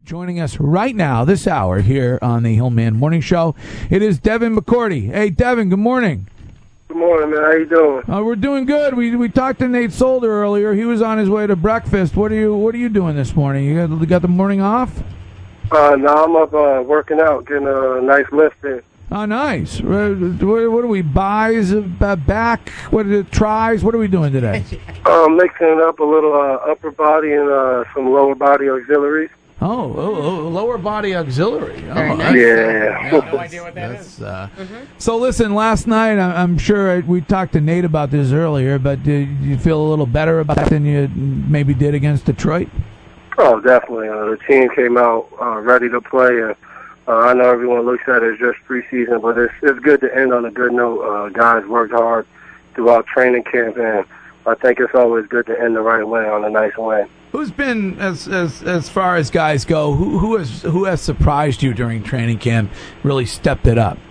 Joining us right now, this hour, here on the Hillman Morning Show, it is Devin McCourty. Hey, Devin, good morning. Good morning, man. How you doing? We're doing good. We talked to Nate Solder earlier. He was on his way to breakfast. What are you doing this morning? You got the morning off? No, I'm up working out, getting a nice lift in. Oh, nice. What are we, buys, back, what are the tries? What are we doing today? Mixing up a little upper body and some lower body auxiliaries. Oh, lower body auxiliary. Very nice. Yeah. I have no idea what that is. So listen, last night, I'm sure we talked to Nate about this earlier, but did you feel a little better about that than you maybe did against Detroit? Oh, definitely. The team came out ready to play, and I know everyone looks at it as just preseason, but it's good to end on a good note. Guys worked hard throughout training camp, and I think it's always good to end the right way on a nice win. Who's been, as far as guys go, who has surprised you during training camp, really stepped it up?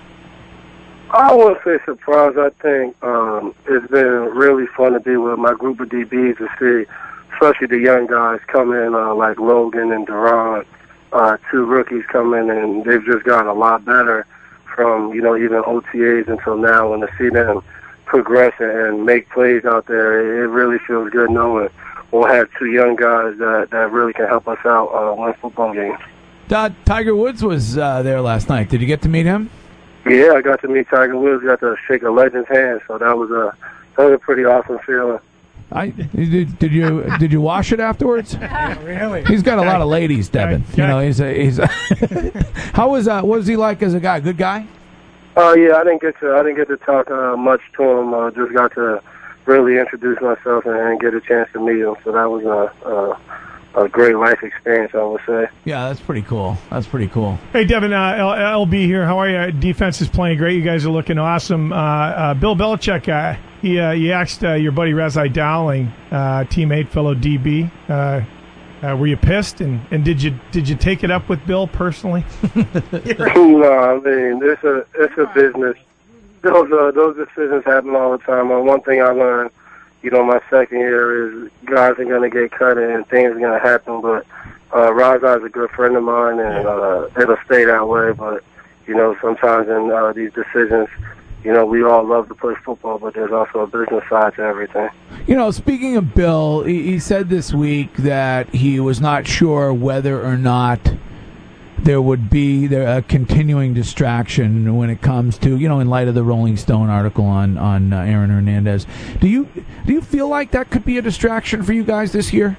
I wouldn't say surprised. I think it's been really fun to be with my group of DBs to see, especially the young guys come in like Logan and Duran, two rookies come in, and they've just gotten a lot better from, even OTAs until now, and to see them progress and make plays out there, it really feels good knowing we'll have two young guys that really can help us out win football games. Tiger Woods was there last night. Did you get to meet him? Yeah, I got to meet Tiger Woods. Got to shake a legend's hand, so that was a pretty awesome feeling. Did you wash it afterwards? Really? He's got a lot of ladies, Devin. He's how was what was he like as a guy? Good guy? Yeah, I didn't get to talk much to him. Just got to really introduce myself and get a chance to meet him. So that was a great life experience, I would say. Yeah, that's pretty cool. Hey, Devin, LB here. How are you? Defense is playing great. You guys are looking awesome. Bill Belichick, he asked your buddy Razai Dowling, teammate, fellow DB, were you pissed? And did you take it up with Bill personally? No, I mean it's a business. Those decisions happen all the time. One thing I learned, my second year is guys are going to get cut and things are going to happen. But Razai is a good friend of mine, and it'll stay that way. But sometimes in these decisions, we all love to play football, but there's also a business side to everything. Speaking of Bill, he said this week that he was not sure whether or not there would be a continuing distraction when it comes to, in light of the Rolling Stone article on Aaron Hernandez. Do you feel like that could be a distraction for you guys this year?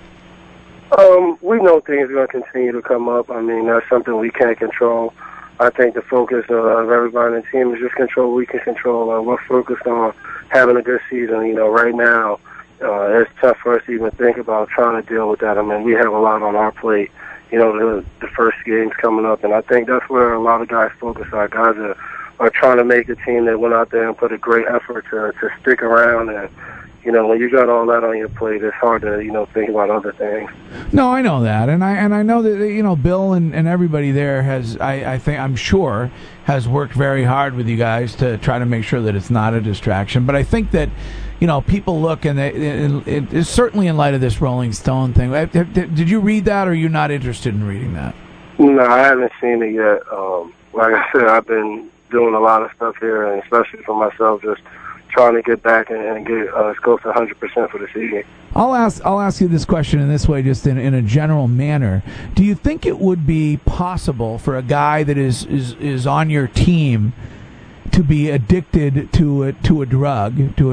We know things are going to continue to come up. I mean, that's something we can't control. I think the focus of everybody on the team is just control what we can control. We're focused on having a good season. Right now, it's tough for us to even think about trying to deal with that. I mean, we have a lot on our plate. The first game's coming up, and I think that's where a lot of guys focus. Our guys are trying to make a team that went out there and put a great effort to stick around. And, when you got all that on your plate, it's hard to, think about other things. No, I know that. And I know that, Bill and everybody there I'm sure, has worked very hard with you guys to try to make sure that it's not a distraction. But I think that, people look, and it's certainly in light of this Rolling Stone thing. Did you read that, or are you not interested in reading that? No, I haven't seen it yet. Like I said, I've been doing a lot of stuff here, and especially for myself, just trying to get back and get as close to 100% for the season. I'll ask you this question in this way, just in a general manner. Do you think it would be possible for a guy that is on your team to be addicted to a drug, to a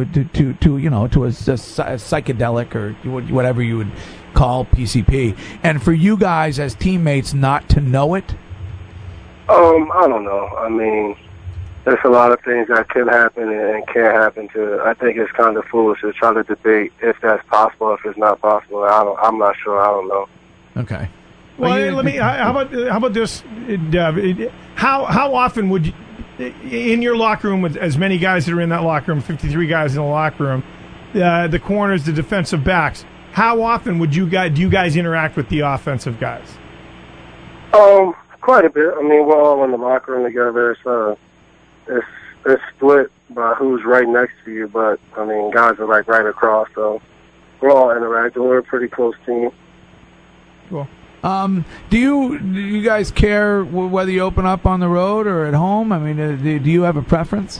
psychedelic, or whatever you would call PCP, and for you guys as teammates not to know it? I don't know. I mean, there's a lot of things that can happen and can't happen to. I think it's kind of foolish to try to debate if that's possible, if it's not possible. I'm not sure. I don't know. Okay. Well, how about this, Dev? How often would you, in your locker room, with as many guys that are in that locker room, 53 guys in the locker room, the corners, the defensive backs, how often do you guys interact with the offensive guys? Quite a bit. I mean, we're all in the locker room together. It's split by who's right next to you, but I mean, guys are like right across, so we're all interacting. We're a pretty close team. Cool. Do you guys care whether you open up on the road or at home? I mean, do you have a preference?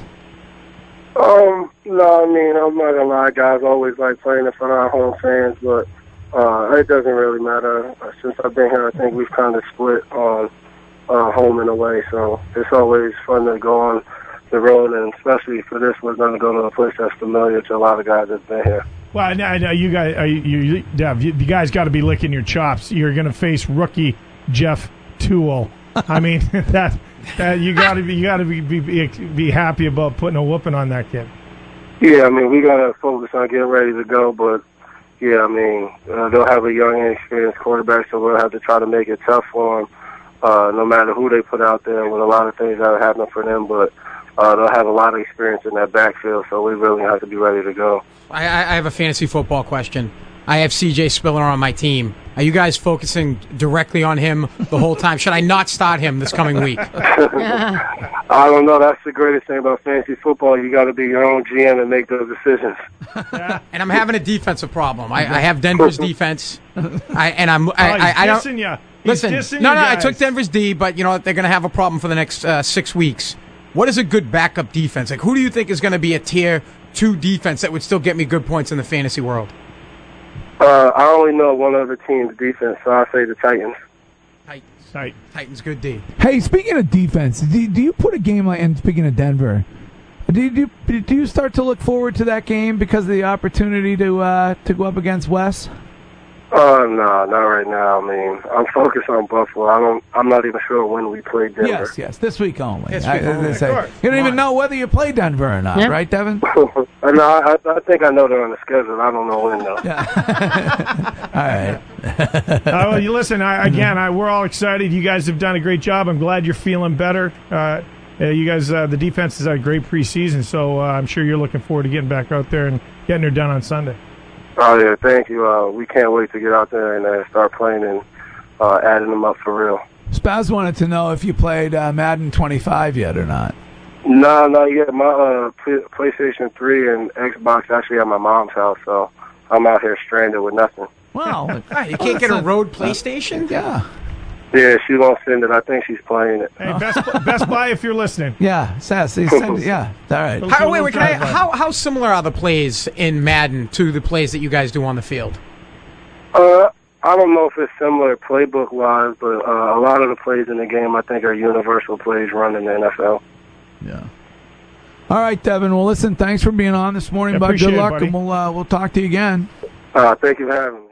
No, I mean, I'm not gonna lie, guys. Always like playing in front of our home fans, but it doesn't really matter. Since I've been here, I think we've kind of split on home and away, so it's always fun to go on the road, and especially for this, we're going to go to a place that's familiar to a lot of guys that's been here. Well, I know you guys, Dev, you guys got to be licking your chops. You're going to face rookie Jeff Toole. I mean, that you got to be happy about putting a whooping on that kid. Yeah, I mean, we got to focus on getting ready to go, but yeah, I mean, they'll have a young and experienced quarterback, so we'll have to try to make it tough for them, no matter who they put out there, with a lot of things that are happening for them, but they'll have a lot of experience in that backfield, so we really have to be ready to go. I have a fantasy football question. I have C.J. Spiller on my team. Are you guys focusing directly on him the whole time? Should I not start him this coming week? I don't know. That's the greatest thing about fantasy football. You got to be your own GM and make those decisions. And I'm having a defensive problem. I have Denver's defense. I don't. Ya. Listen, no, I took Denver's D, but you know they're going to have a problem for the next 6 weeks. What is a good backup defense? Like, who do you think is going to be a tier 2 defense that would still get me good points in the fantasy world? I only know one other team's defense, so I say the Titans. Titans, good D. Hey, speaking of defense, do you put a game like, and speaking of Denver, do you start to look forward to that game because of the opportunity to go up against Wes? No, not right now. I mean, I'm focused on Buffalo. I'm not even sure when we play Denver. Yes, this week only. This week only. You don't even know whether you play Denver or not, right, Devin? No, I think I know they're on the schedule. I don't know when, though. Yeah. All right. Well, you listen, we're all excited. You guys have done a great job. I'm glad you're feeling better. You guys, the defense has had a great preseason, so I'm sure you're looking forward to getting back out there and getting her done on Sunday. Oh, yeah, thank you. We can't wait to get out there and start playing and adding them up for real. Spaz wanted to know if you played Madden 25 yet or not. No, not yet. My PlayStation 3 and Xbox actually at my mom's house, so I'm out here stranded with nothing. Well, you can't get a road PlayStation? Yeah. Yeah, she won't send it. I think she's playing it. Hey, Best Buy if you're listening. Yeah, Sass. Yeah, all right. How similar are the plays in Madden to the plays that you guys do on the field? I don't know if it's similar playbook-wise, but a lot of the plays in the game I think are universal plays run in the NFL. Yeah. All right, Devin. Well, listen, thanks for being on this morning, bud. Good luck, and we'll talk to you again. Thank you for having me.